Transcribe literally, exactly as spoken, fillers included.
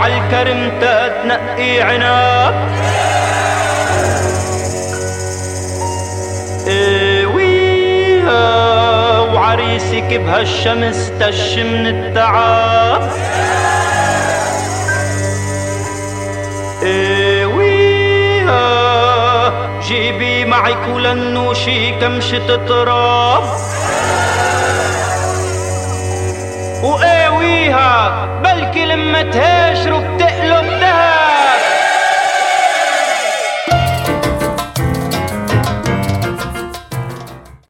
وعالكرم تتنقي عنب. ايويها وعريسك بهالشمس تش من التعب. ايويها جيبي معك ولنوشي كمشة تراب. وقاويها بلكي لما تهاجروا بتقلب دهب.